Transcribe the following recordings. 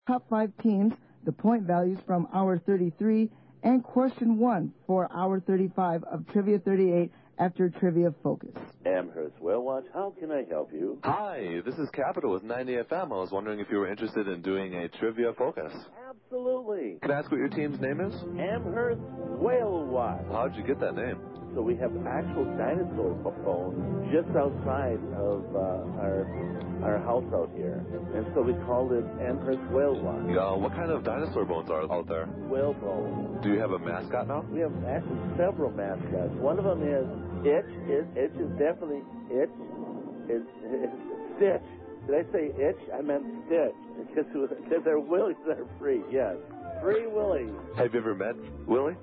top 5 teams, the point values from Hour 33, and question 1 for Hour 35 of Trivia 38 after Trivia Focus. Amherst Whale Watch, how can I help you? Hi, this is Capital with 90 FM. I was wondering if you were interested in doing a Trivia Focus. Absolutely. Can I ask what your team's name is? Amherst Whale Watch. How'd you get that name? So we have actual dinosaur bones just outside of our house out here. And so we called it Amherst Whale Watch. What kind of dinosaur bones are out there? Whale bones. Do you have a mascot now? We have actually several mascots. One of them is Itch. Itch is definitely Itch. It's Stitch. Did I say Itch? I meant Stitch. Because they're willies that are free, yes. Free willies. Have you ever met Willie?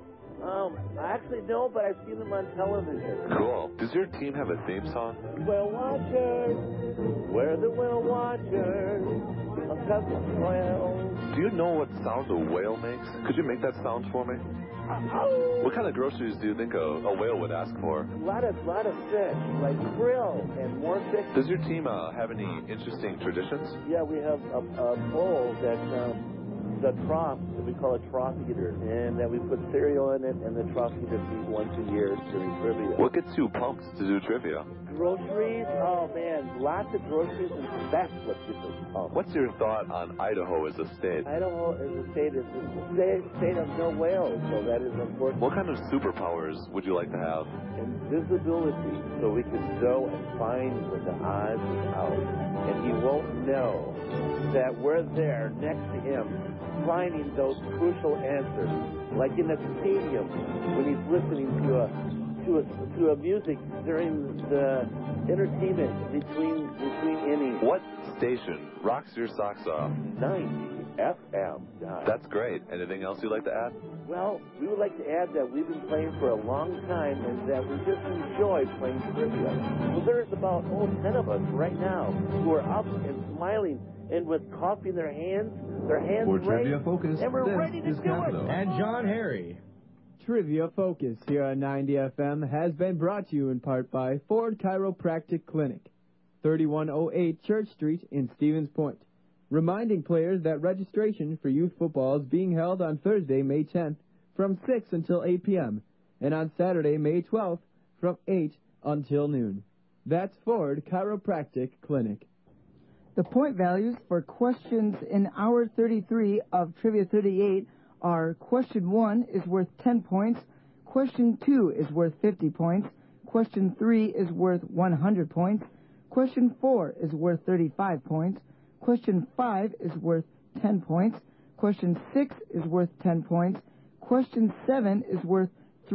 I actually don't, but I've seen them on television. Cool. Does your team have a theme song? Whale Watchers, we're the Whale Watchers, a couple of whales. Do you know what sound a whale makes? Could you make that sound for me? What kind of groceries do you think a whale would ask for? A lot of fish, like krill and more fish. Does your team have any interesting traditions? Yeah, we have a bowl that the trough, that we call a trough eater, and that we put cereal in it, and the trough eater eat once a year during trivia. What gets you pumped to do trivia? Groceries? Oh, man, lots of groceries, and that's what gets us pumped. What's your thought on Idaho as a state? Idaho as a state is a state of no whales, so that is unfortunate. What kind of superpowers would you like to have? Invisibility, so we can go and find when the odds is out, and he won't know that we're there next to him, finding those crucial answers, like in a stadium when he's listening to a music during the entertainment between innings. What station rocks your socks off? 90 FM. That's great. Anything else you'd like to add? Well, we would like to add that we've been playing for a long time and that we just enjoy playing trivia. Well, there's about 10 of us right now who are up and smiling and with coffee in their hands For Trivia Focus, and we're this ready to is do Capital. it. And John Harry. Trivia Focus here on 90 FM has been brought to you in part by Ford Chiropractic Clinic, 3108 Church Street in Stevens Point. Reminding players that registration for youth football is being held on Thursday, May 10th from 6 until 8 p.m. and on Saturday, May 12th from 8 until noon. That's Ford Chiropractic Clinic. The point values for questions in Hour 33 of Trivia 38 are question 1 is worth 10 points, question 2 is worth 50 points, question 3 is worth 100 points, question 4 is worth 35 points, question 5 is worth 10 points, question 6 is worth 10 points, question 7 is worth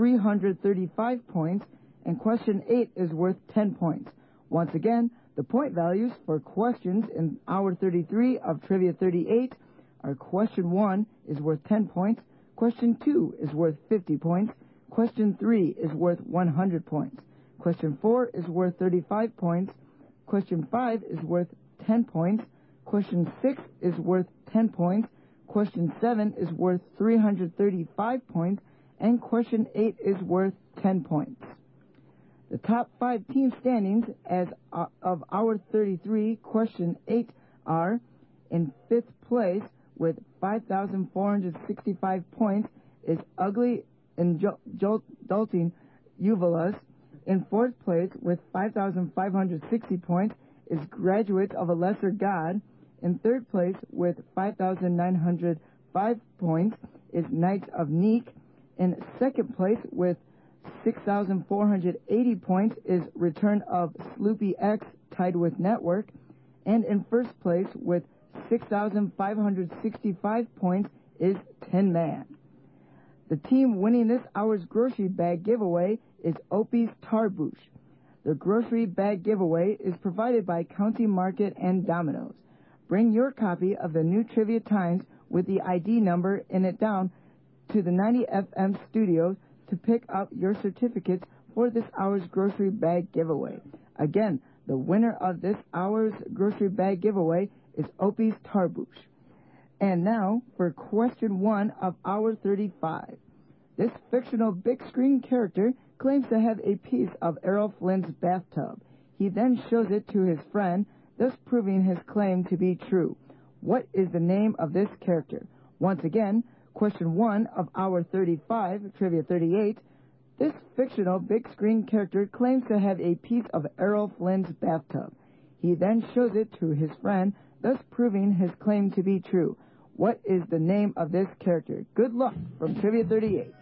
335 points, and question 8 is worth 10 points. Once again, the point values for questions in Hour 33 of Trivia 38 are question 1 is worth 10 points, question 2 is worth 50 points, question 3 is worth 100 points, question 4 is worth 35 points, question 5 is worth 10 points, question 6 is worth 10 points, question 7 is worth 335 points, and question 8 is worth 10 points. The top 5 team standings as of Hour 33, question 8 are in 5th place with 5,465 points is Ugly and Jolting Uvalas. In 4th place with 5,560 points is Graduates of a Lesser God. In 3rd place with 5,905 points is Knights of Neek. In 2nd place with 6,480 points is Return of Sloopy X tied with Network. And in 1st place with 6,565 points is Tin Man. The team winning this hour's grocery bag giveaway is Opie's Tarboosh. The grocery bag giveaway is provided by County Market and Domino's. Bring your copy of the new Trivia Times with the ID number in it down to the 90 FM studios to pick up your certificates for this hour's grocery bag giveaway. Again, the winner of this hour's grocery bag giveaway is Opie's Tarboosh. And now for question 1 of Hour 35. This fictional big screen character claims to have a piece of Errol Flynn's bathtub. He then shows it to his friend, thus proving his claim to be true. What is the name of this character? Once again, question 1 of Hour 35, Trivia 38. This fictional big screen character claims to have a piece of Errol Flynn's bathtub. He then shows it to his friend, thus proving his claim to be true. What is the name of this character? Good luck from Trivia 38.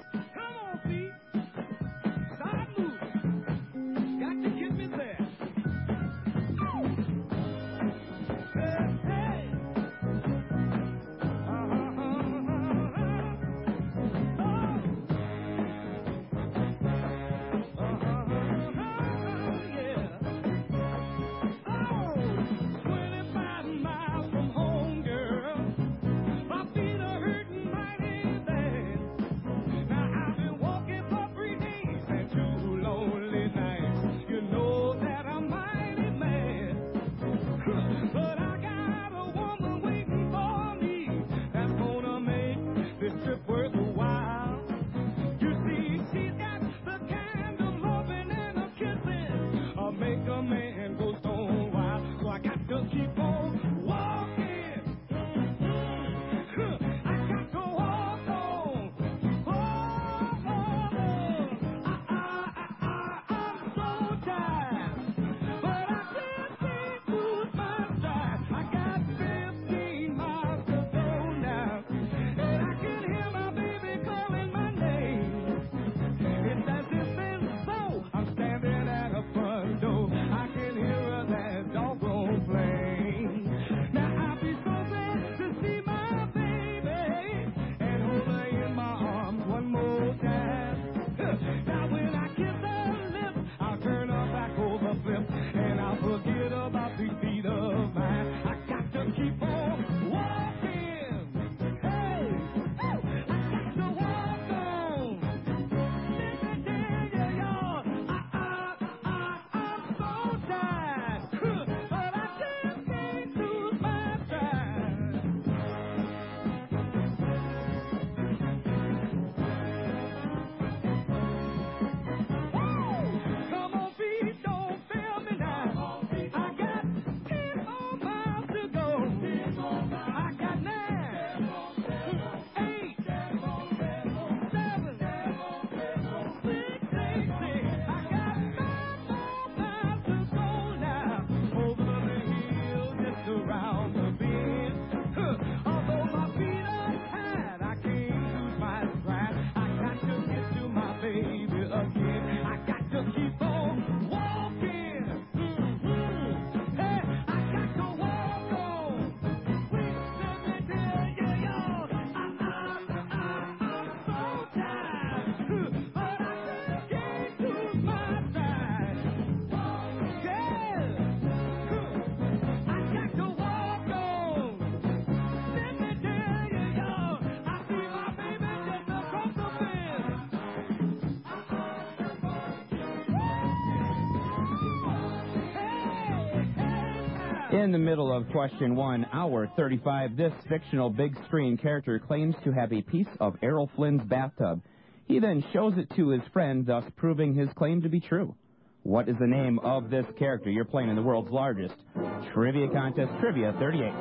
In the middle of question 1, Hour 35, this fictional big screen character claims to have a piece of Errol Flynn's bathtub. He then shows it to his friend, thus proving his claim to be true. What is the name of this character? You're playing in the world's largest trivia contest, Trivia 38.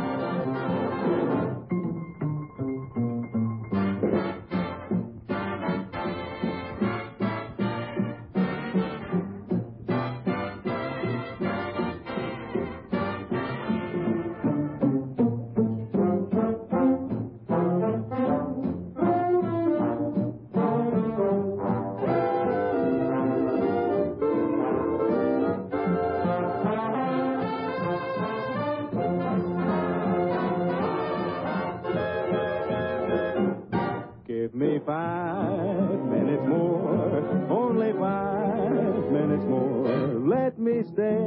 Give me 5 minutes more, only 5 minutes more. Let me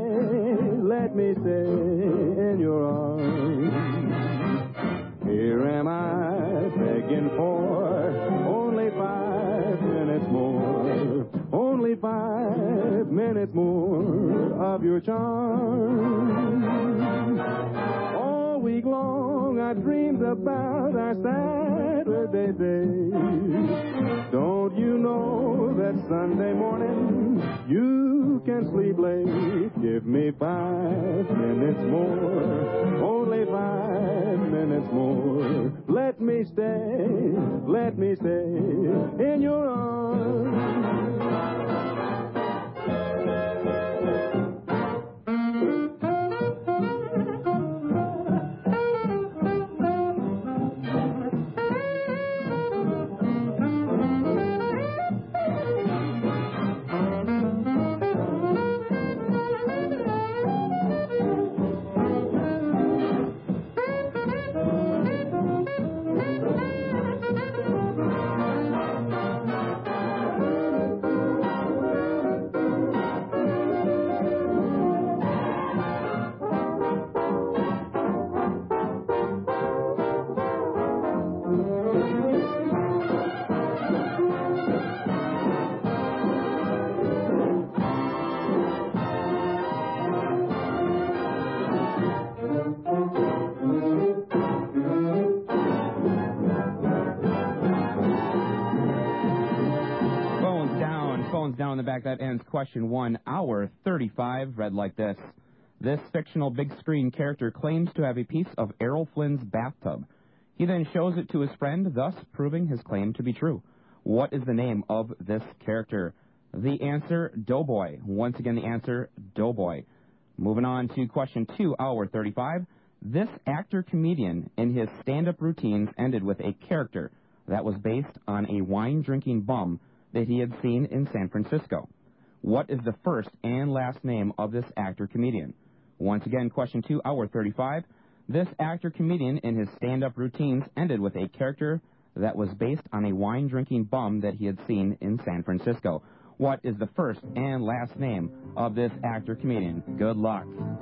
stay in your arms. Here am I begging for only 5 minutes more, only 5 minutes more of your charm. All we week long I dreamed about our Saturday days. Don't you know that Sunday morning you can sleep late? Give me 5 minutes more, only 5 minutes more. Let me stay in your arms. Down in the back, that ends question 1, hour 35, read like this. This fictional big screen character claims to have a piece of Errol Flynn's bathtub. He then shows it to his friend, thus proving his claim to be true. What is the name of this character? The answer, Doughboy. Once again, the answer, Doughboy. Moving on to question 2, hour 35. This actor-comedian in his stand-up routines ended with a character that was based on a wine-drinking bum that he had seen in San Francisco. What is the first and last name of this actor-comedian? Once again, question 2, hour 35. This actor-comedian in his stand-up routines ended with a character that was based on a wine-drinking bum that he had seen in San Francisco. What is the first and last name of this actor-comedian? Good luck.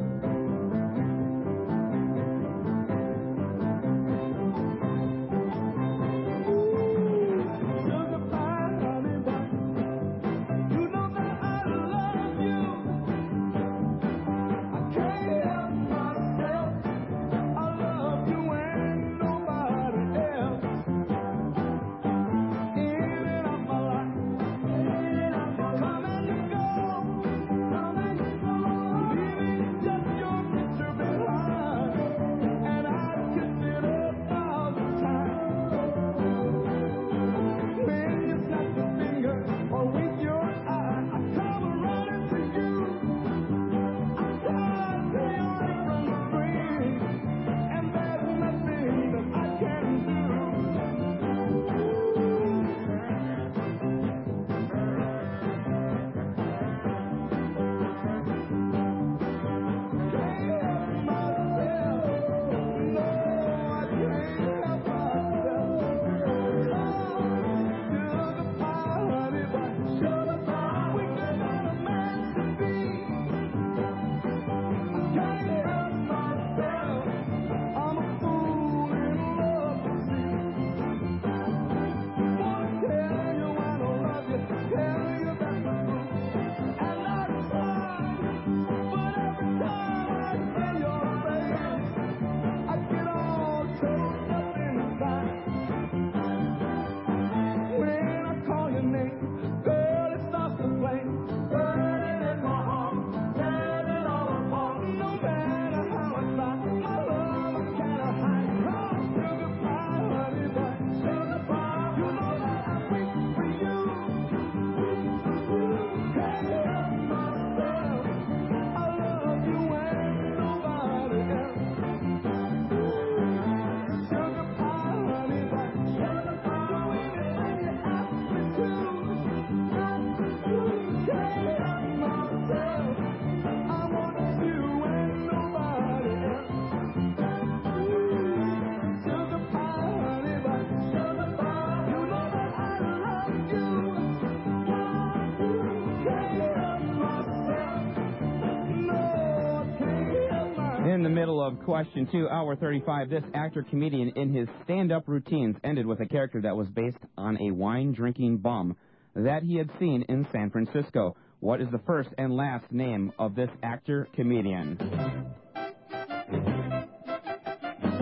In the middle of question 2, hour 35, this actor-comedian in his stand-up routines ended with a character that was based on a wine-drinking bum that he had seen in San Francisco. What is the first and last name of this actor-comedian?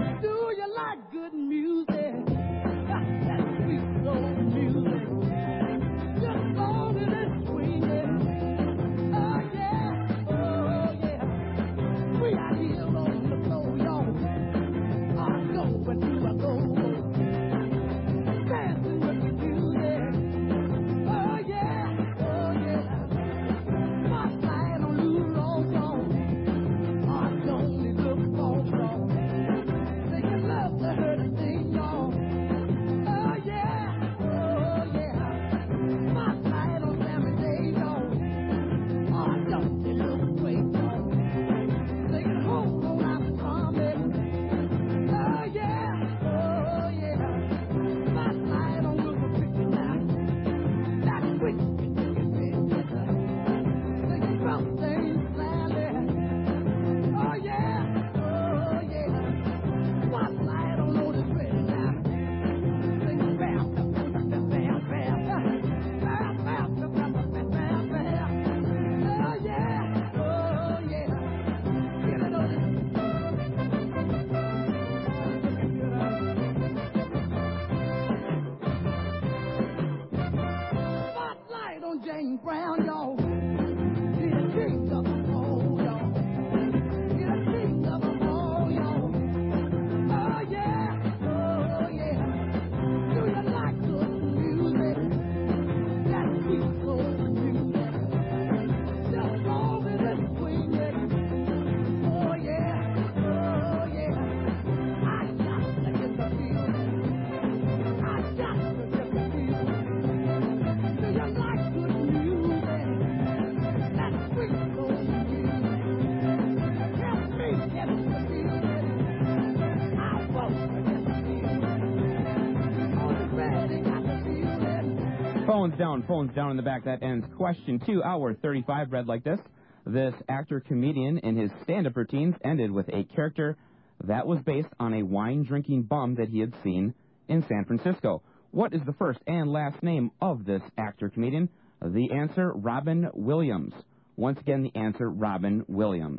Phones down in the back. That ends question 2, hour 35, read like this. This actor-comedian in his stand-up routines ended with a character that was based on a wine-drinking bum that he had seen in San Francisco. What is the first and last name of this actor-comedian? The answer, Robin Williams. Once again, the answer, Robin Williams.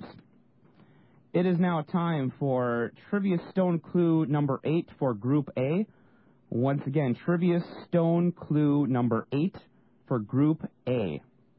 It is now time for Trivia Stone Clue number 8 for Group A. Once again, Trivia Stone Clue number 8 for Group A.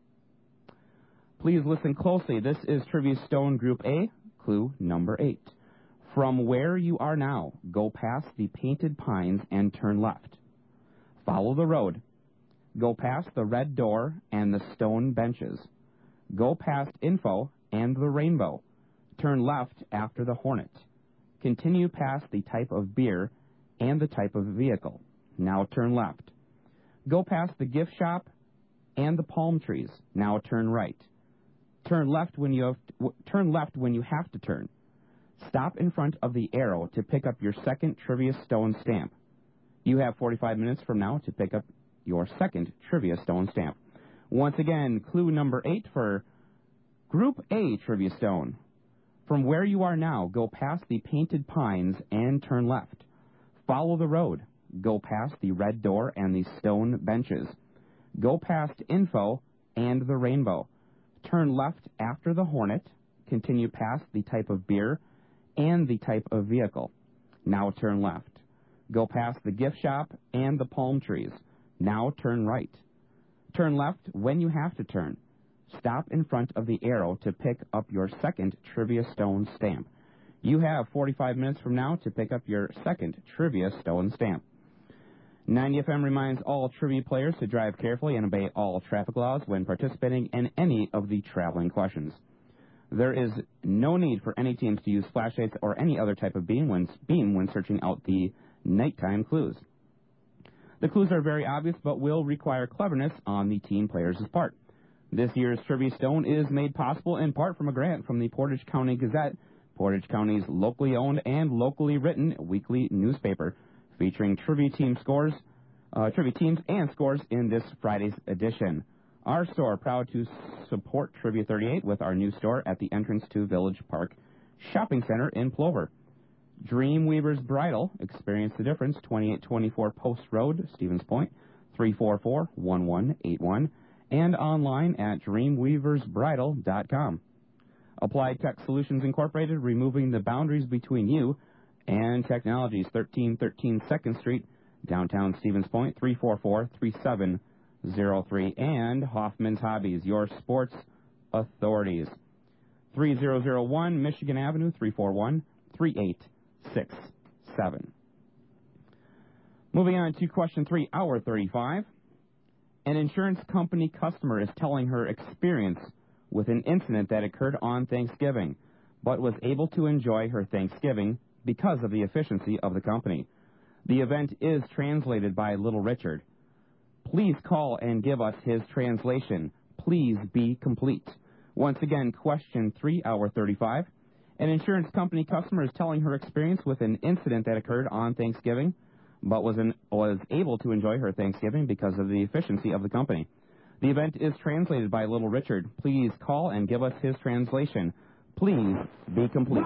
Please listen closely. This is Trivia Stone Group A, clue number 8. From where you are now, go past the painted pines and turn left. Follow the road. Go past the red door and the stone benches. Go past info and the rainbow. Turn left after the Hornet. Continue past the type of beer and the type of vehicle. Now turn left. Go past the gift shop and the palm trees. Now turn right. Turn left when you have to turn. Stop in front of the arrow to pick up your second Trivia Stone stamp. You have 45 minutes from now to pick up your second Trivia Stone stamp. Once again, clue number 8 for Group A Trivia Stone. From where you are now, go past the painted pines and turn left. Follow the road. Go past the red door and the stone benches. Go past info and the rainbow. Turn left after the Hornet. Continue past the type of beer and the type of vehicle. Now turn left. Go past the gift shop and the palm trees. Now turn right. Turn left when you have to turn. Stop in front of the arrow to pick up your second Trivia Stone stamp. You have 45 minutes from now to pick up your second Trivia Stone stamp. 90 FM reminds all trivia players to drive carefully and obey all traffic laws when participating in any of the traveling questions. There is no need for any teams to use flashlights or any other type of beam when searching out the nighttime clues. The clues are very obvious but will require cleverness on the team players' part. This year's Trivia Stone is made possible in part from a grant from the Portage County Gazette, Portage County's locally owned and locally written weekly newspaper, featuring trivia teams and scores in this Friday's edition. Our store, proud to support Trivia 38 with our new store at the entrance to Village Park Shopping Center in Plover. Dreamweaver's Bridal, experience the difference, 2824 Post Road, Stevens Point, 344-1181, and online at dreamweaversbridal.com. Applied Tech Solutions Incorporated, removing the boundaries between you And Technologies, 1313 2nd Street, downtown Stevens Point, 344-3703. And Hoffman's Hobbies, your sports authorities, 3001 Michigan Avenue, 341-3867. Moving on to question 3, hour 35. An insurance company customer is telling her experience with an incident that occurred on Thanksgiving, but was able to enjoy her Thanksgiving because of the efficiency of the company. The event is translated by Little Richard. Please call and give us his translation. Please be complete. Once again, question 3, hour 35. An insurance company customer is telling her experience with an incident that occurred on Thanksgiving, but was able to enjoy her Thanksgiving because of the efficiency of the company. The event is translated by Little Richard. Please call and give us his translation. Please be complete.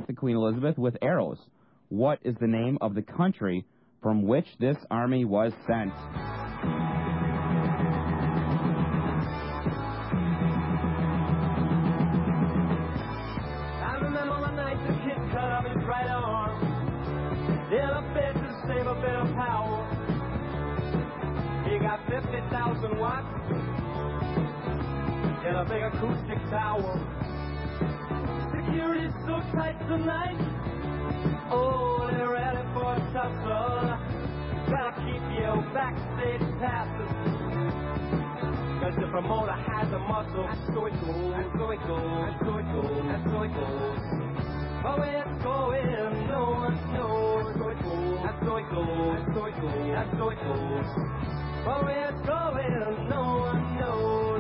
attack the Queen Elizabeth with arrows. What is the name of the country from which this army was sent? I remember one night the kid cut off his right arm. In a bed to save a bit of power. He got 50,000 watts in a big acoustic tower. Security's so tight tonight. Oh, they're ready for a tussle. Gotta keep your backstage passes. Cause the promoter has a muscle. And so it goes, and so it goes, and so it goes, and so it goes. Oh, it's going, no one knows. So it goes, and so it goes, and so it goes, and so it goes. Oh, it's going, no one knows.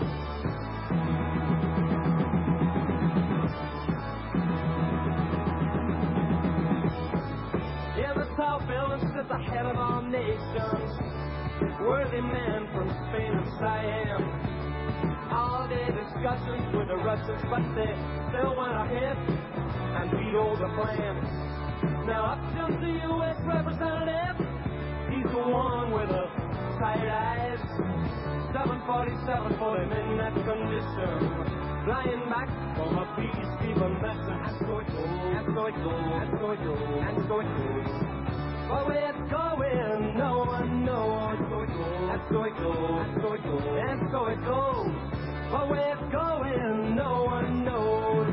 In the tall building sits the head of all nations, worthy men from Spain and Siam. All day discussions with the Russians, but they still went ahead and vetoed the plan. Now up jumps the U.S. representative. He's the one with the tight eyes. 747 for him in that condition, flying back from a peacekeeping mission. And so it goes, and so it goes, and so it goes, and so it goes. Oh, where it's going, no one knows. So it goes, and so it goes, and so it goes, and so it goes. Oh, where it's going, no one knows.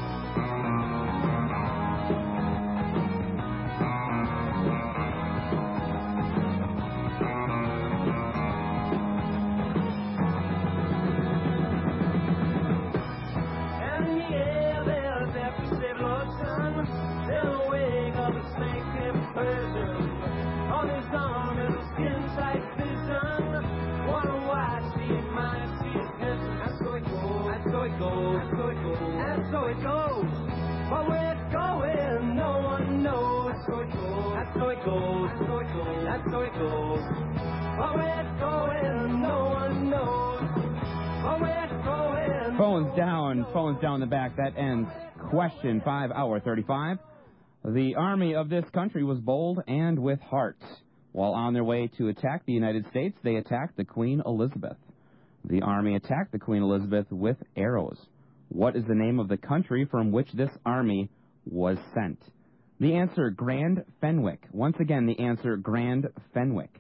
And in the air there's every lotion in the wake of the snake-tip Persian. On his arm is a skin-tight vision. Wanna watch the mind see his vision. And so it goes, and so it goes, and so it goes, and so it goes. But where it's going, no one knows. So it goes, and so it goes, and so it goes, and so it goes. But where it's going, no one knows. But where it's going. Phones down the back. That ends question 5, hour 35. The army of this country was bold and with heart. While on their way to attack the United States, they attacked the Queen Elizabeth. The army attacked the Queen Elizabeth with arrows. What is the name of the country from which this army was sent? The answer, Grand Fenwick. Once again, the answer, Grand Fenwick.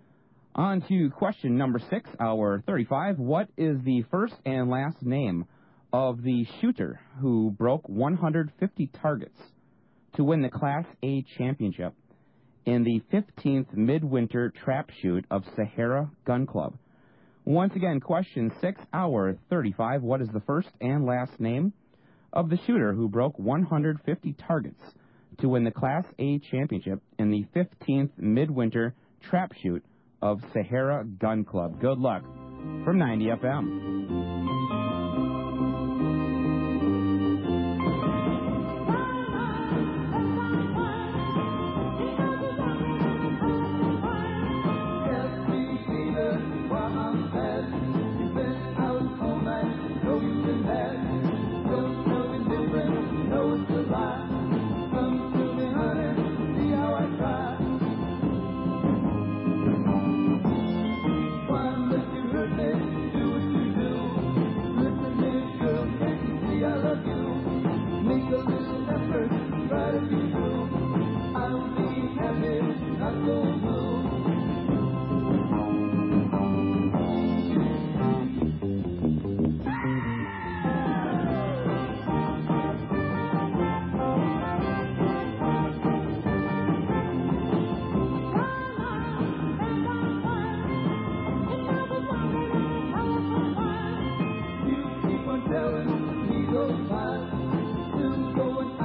On to question number 6, hour 35. What is the first and last name of the shooter who broke 150 targets to win the Class A championship in the 15th Midwinter Trap Shoot of Sahara Gun Club? Once again, question 6, hour 35. What is the first and last name of the shooter who broke 150 targets to win the Class A championship in the 15th Midwinter Trap Shoot of Sahara Gun Club? Good luck from 90 FM. Telling me goes by, still going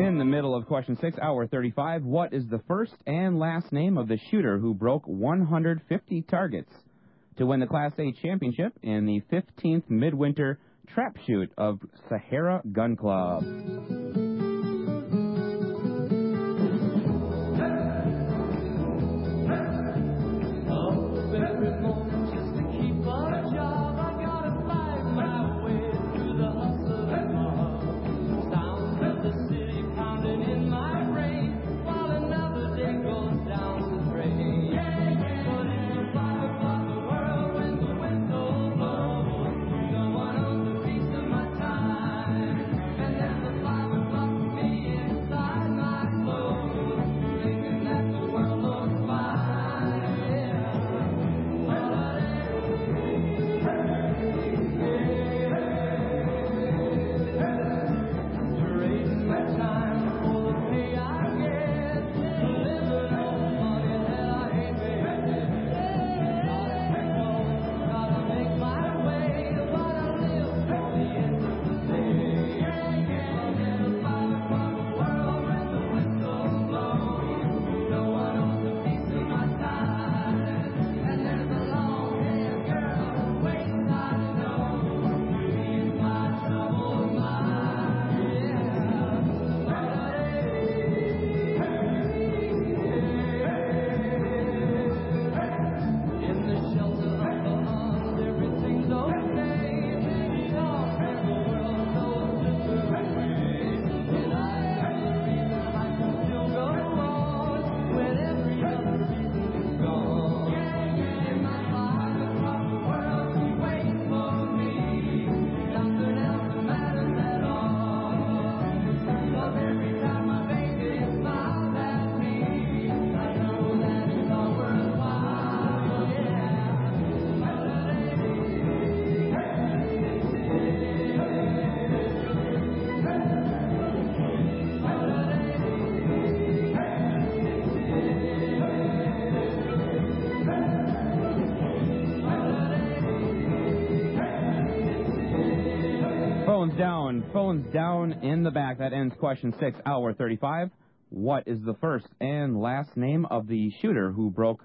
In the middle of question 6, hour 35, what is the first and last name of the shooter who broke 150 targets to win the Class A championship in the 15th Midwinter Trap Shoot of Sahara Gun Club? Phones down in the back. That ends question 6, hour 35. What is the first and last name of the shooter who broke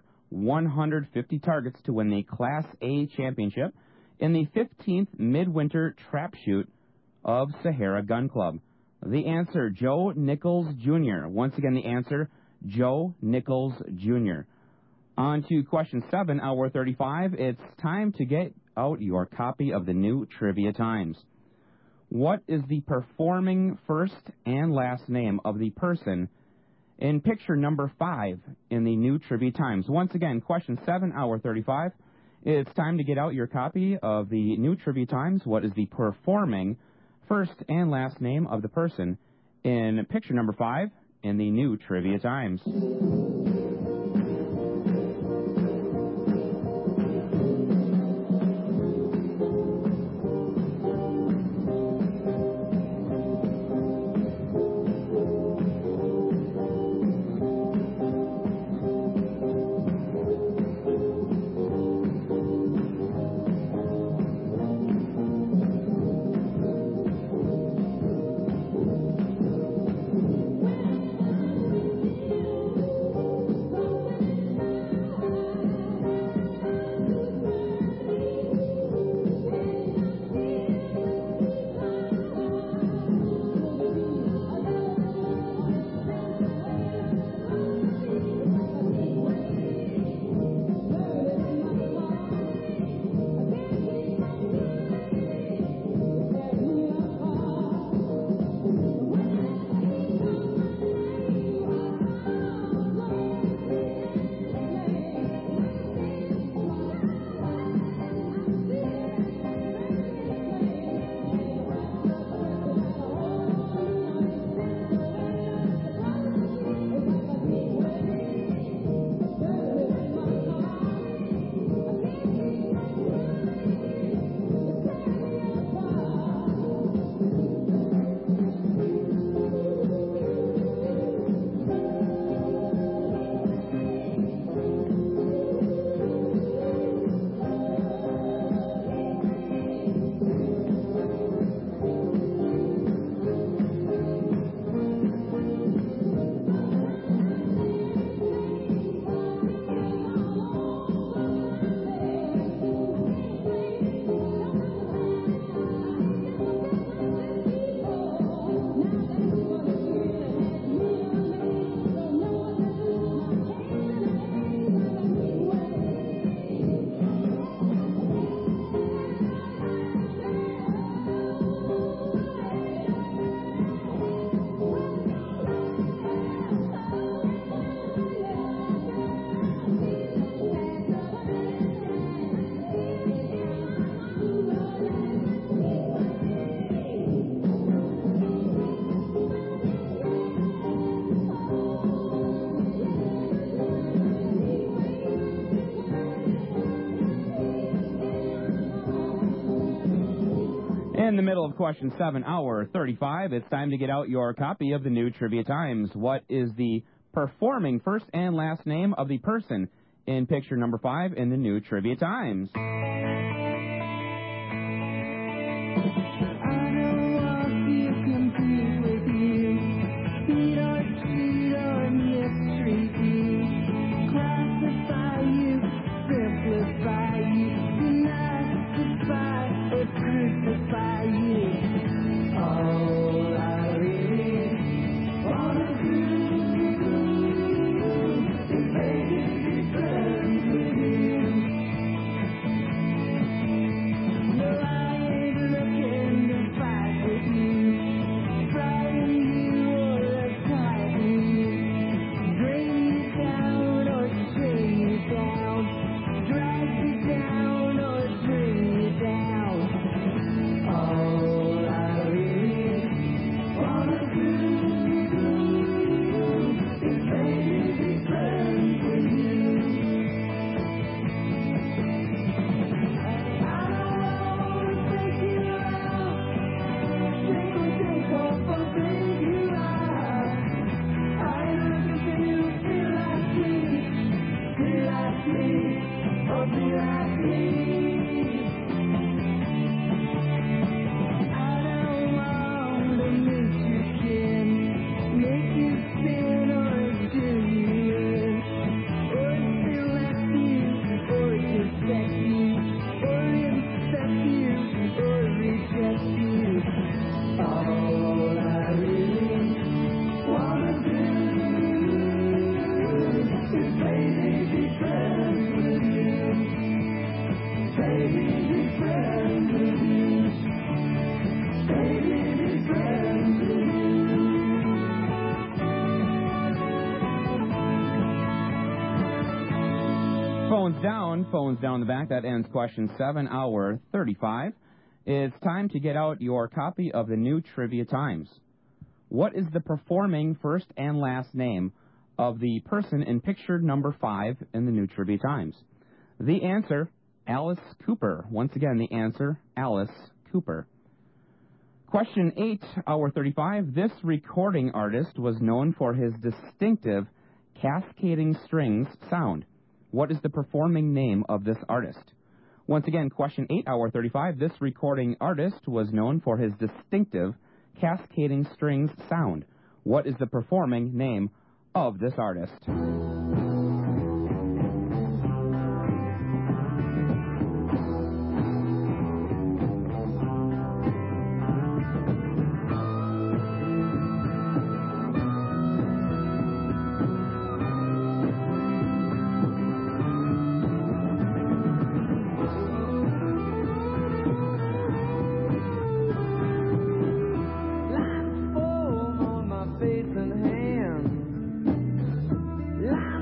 150 targets to win the Class A championship in the 15th Midwinter Trap Shoot of Sahara Gun Club? The answer, Joe Nichols Jr. Once again, the answer, Joe Nichols Jr. On to question 7, hour 35. It's time to get out your copy of the new Trivia Times. What is the performing first and last name of the person in picture number 5 in the new Trivia Times? Once again, question 7, hour 35. It's time to get out your copy of the new Trivia Times. What is the performing first and last name of the person in picture number 5 in the new Trivia Times? middle of question 7, hour 35, it's time to get out your copy of the new Trivia Times. What is the performing first and last name of the person in picture number 5 in the new Trivia Times? Phones down the back. That ends question 7, hour 35. It's time to get out your copy of the new Trivia Times. What is the performing first and last name of the person in picture number 5 in the new Trivia Times? The answer, Alice Cooper. Once again, the answer, Alice Cooper. Question 8, hour 35. This recording artist was known for his distinctive cascading strings sound. What is the performing name of this artist? Once again, question 8, hour 35. This recording artist was known for his distinctive cascading strings sound. What is the performing name of this artist? Lines foam on my face and hands.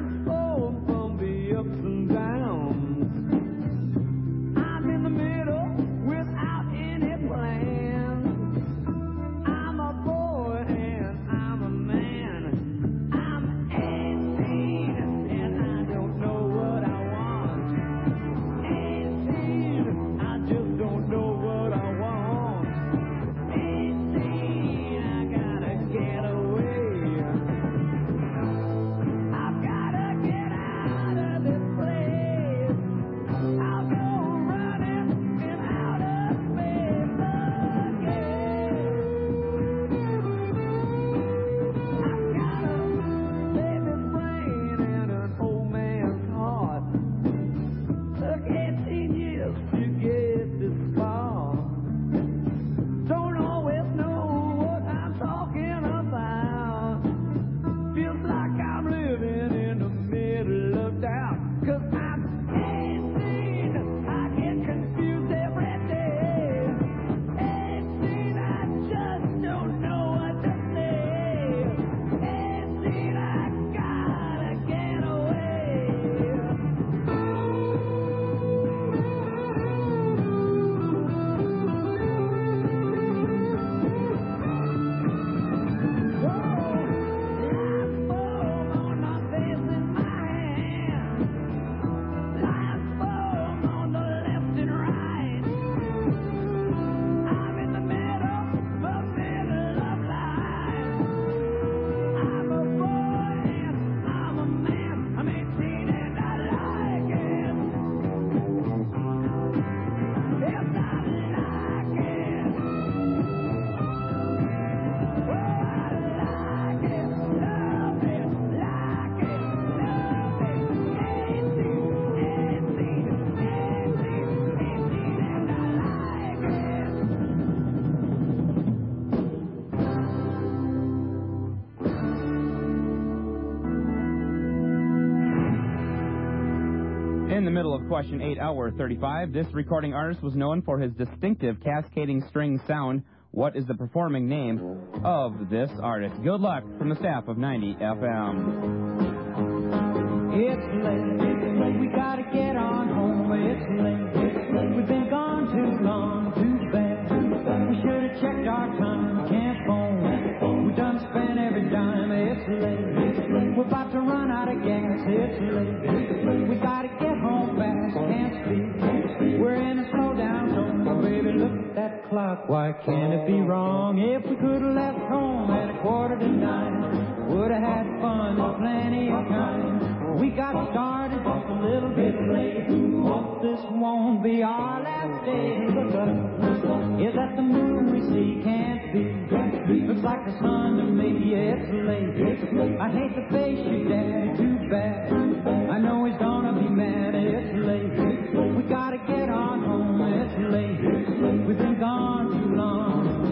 In the middle of question 8, hour 35, this recording artist was known for his distinctive cascading string sound. What is the performing name of this artist? Good luck from the staff of 90 FM. It's late, we gotta get on home. It's late, we've been gone too long, too bad. We should have checked our time, can't phone. We done spent every dime. It's late, we're about to run out of gas. It's late, we gotta get home fast, can't speak. We're in a slow down zone, baby, look at that clock. Why can't it be wrong? If we could have left home at 8:45, would have had fun and plenty of time. We got started just a little bit late. Hope this won't be our last day. Look up, is that the moon we see? Can't be. Looks like the sun to me. It's late. I hate to face you, Dad. Too bad. I know he's gonna be mad. It's late. We gotta get on home. It's late. We've been gone too long.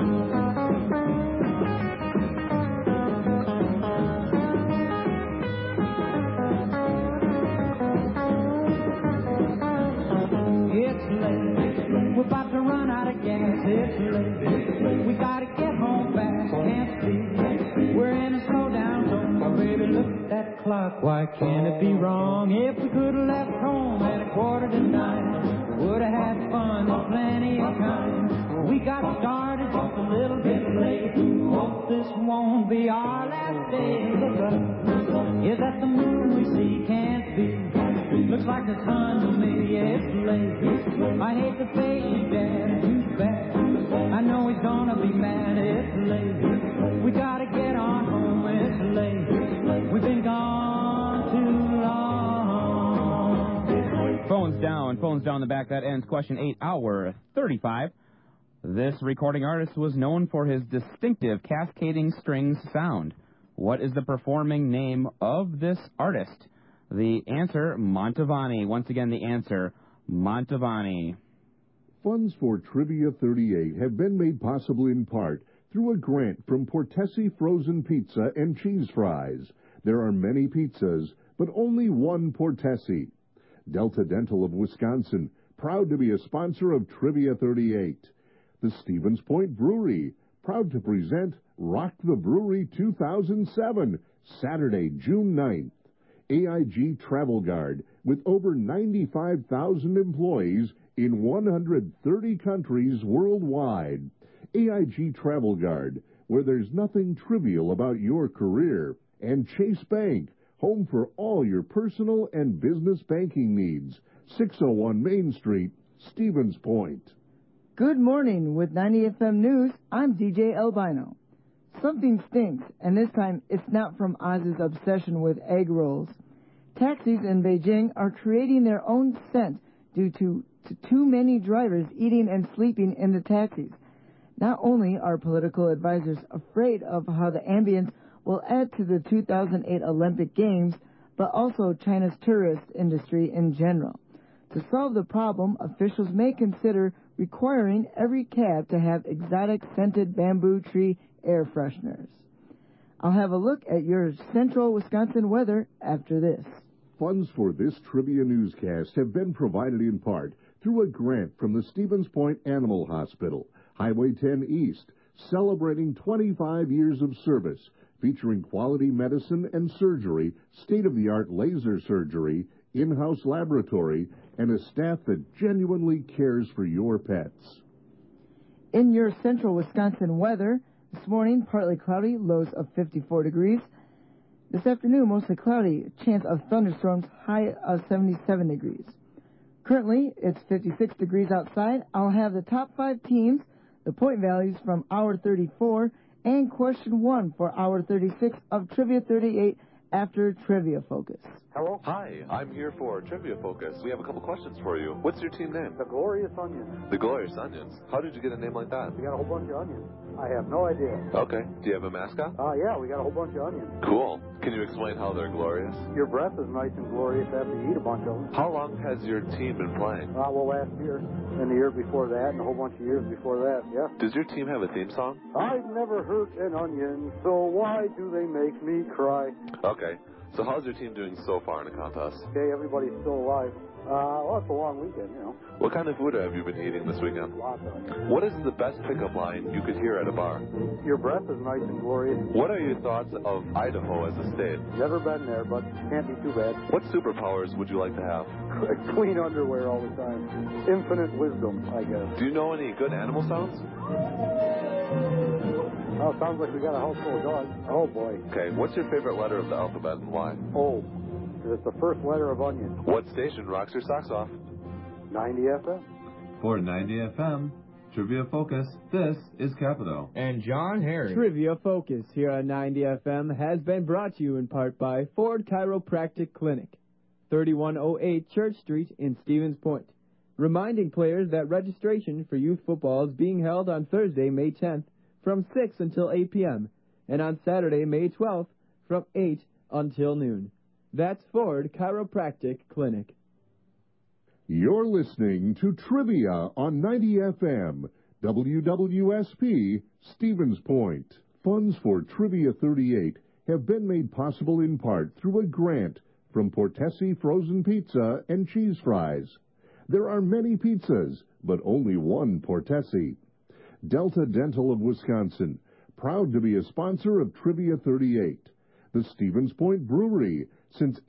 We're about to run out of gas, it's late. We gotta get home fast, can't see. We're in a slow down zone, baby, look at that clock. Why can't it be wrong? If we could have left home at 8:45, would have had fun and plenty of time. We got started just a little bit late. Hope this won't be our last day. Look up, is that the moon we see? Can't be. Looks like the sun to me, it's late. I hate to face you, Dad, too bad. I know he's gonna be mad, it's late. We gotta get on home, it's late. We've been gone too long. Phones down the back. That ends question 8, hour 35. This recording artist was known for his distinctive cascading strings sound. What is the performing name of this artist? The answer, Mantovani. Once again, the answer, Mantovani. Funds for Trivia 38 have been made possible in part through a grant from Portesi Frozen Pizza and Cheese Fries. There are many pizzas, but only one Portesi. Delta Dental of Wisconsin, proud to be a sponsor of Trivia 38. The Stevens Point Brewery, proud to present Rock the Brewery 2007, Saturday, June 9th. AIG Travel Guard, with over 95,000 employees in 130 countries worldwide. AIG Travel Guard, where there's nothing trivial about your career. And Chase Bank, home for all your personal and business banking needs. 601 Main Street, Stevens Point. Good morning. With 90 FM News, I'm DJ Albino. Something stinks, and this time it's not from Oz's obsession with egg rolls. Taxis in Beijing are creating their own scent due to too many drivers eating and sleeping in the taxis. Not only are political advisors afraid of how the ambience will add to the 2008 Olympic Games, but also China's tourist industry in general. To solve the problem, officials may consider requiring every cab to have exotic scented bamboo tree air fresheners. I'll have a look at your central Wisconsin weather after this. Funds for this trivia newscast have been provided in part through a grant from the Stevens Point Animal Hospital, Highway 10 East, celebrating 25 years of service, featuring quality medicine and surgery, state-of-the-art laser surgery, in-house laboratory, and a staff that genuinely cares for your pets. In your central Wisconsin weather, this morning, partly cloudy, lows of 54 degrees. This afternoon, mostly cloudy, chance of thunderstorms, high of 77 degrees. Currently, it's 56 degrees outside. I'll have the top 5 teams, the point values from hour 34, and question 1 for hour 36 of Trivia 38 after Trivia Focus. Hello? Hi, I'm here for Trivia Focus. We have a couple questions for you. What's your team name? The Glorious Onions. The Glorious Onions. How did you get a name like that? We got a whole bunch of onions. I have no idea. Okay. Do you have a mascot? Yeah, we got a whole bunch of onions. Cool. Can you explain how they're glorious? Your breath is nice and glorious after you eat a bunch of them. How long has your team been playing? Well, last year, and the year before that, and a whole bunch of years before that, yeah. Does your team have a theme song? I've never hurt an onion, so why do they make me cry? Okay. So how's your team doing so far in the contest? Okay, everybody's still alive. Well, it's a long weekend, you know. What kind of food have you been eating this weekend? Lots of it. What is the best pickup line you could hear at a bar? Your breath is nice and glorious. What are your thoughts of Idaho as a state? Never been there, but can't be too bad. What superpowers would you like to have? Clean underwear all the time. Infinite wisdom, I guess. Do you know any good animal sounds? Oh, sounds like we got a house full of dogs. Oh, boy. Okay, what's your favorite letter of the alphabet and why? O. It's the first letter of onion. What station rocks your socks off? 90 FM. For 90 FM, Trivia Focus, this is Capito. And John Harris. Trivia Focus here on 90 FM has been brought to you in part by Ford Chiropractic Clinic, 3108 Church Street in Stevens Point. Reminding players that registration for youth football is being held on Thursday, May 10th from 6 until 8 p.m. and on Saturday, May 12th from 8 until noon. That's Ford Chiropractic Clinic. You're listening to Trivia on 90 FM, WWSP, Stevens Point. Funds for Trivia 38 have been made possible in part through a grant from Portesi Frozen Pizza and Cheese Fries. There are many pizzas, but only one Portesi. Delta Dental of Wisconsin, proud to be a sponsor of Trivia 38. The Stevens Point Brewery, since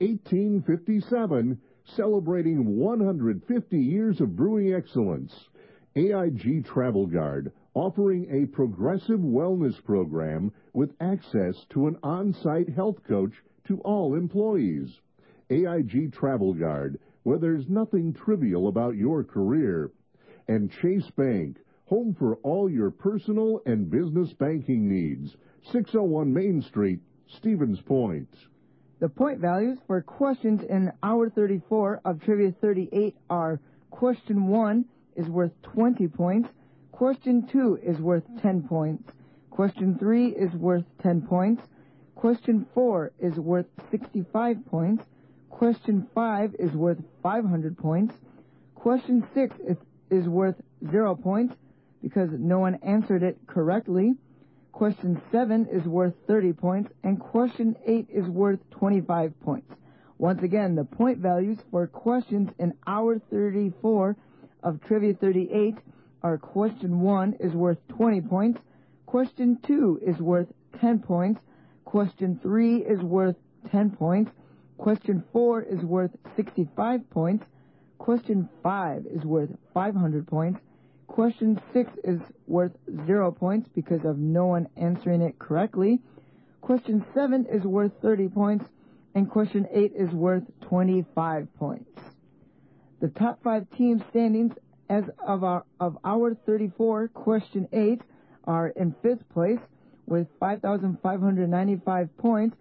1857, celebrating 150 years of brewing excellence. AIG Travel Guard, offering a progressive wellness program with access to an on-site health coach to all employees. AIG Travel Guard, where there's nothing trivial about your career. And Chase Bank, home for all your personal and business banking needs. 601 Main Street, Stevens Point. The point values for questions in Hour 34 of Trivia 38 are: Question 1 is worth 20 points, Question 2 is worth 10 points, Question 3 is worth 10 points, Question 4 is worth 65 points, Question 5 is worth 500 points, Question 6 is worth 0 points because no one answered it correctly, Question 7 is worth 30 points, and Question 8 is worth 25 points. Once again, the point values for questions in Hour 34 of Trivia 38 are: Question 1 is worth 20 points, Question 2 is worth 10 points, Question 3 is worth 10 points, Question 4 is worth 65 points, Question 5 is worth 500 points, Question 6 is worth 0 points because of no one answering it correctly. Question 7 is worth 30 points, and Question 8 is worth 25 points. The top 5 team standings as of Hour 34, Question 8, are in 5th place with 5,595 points.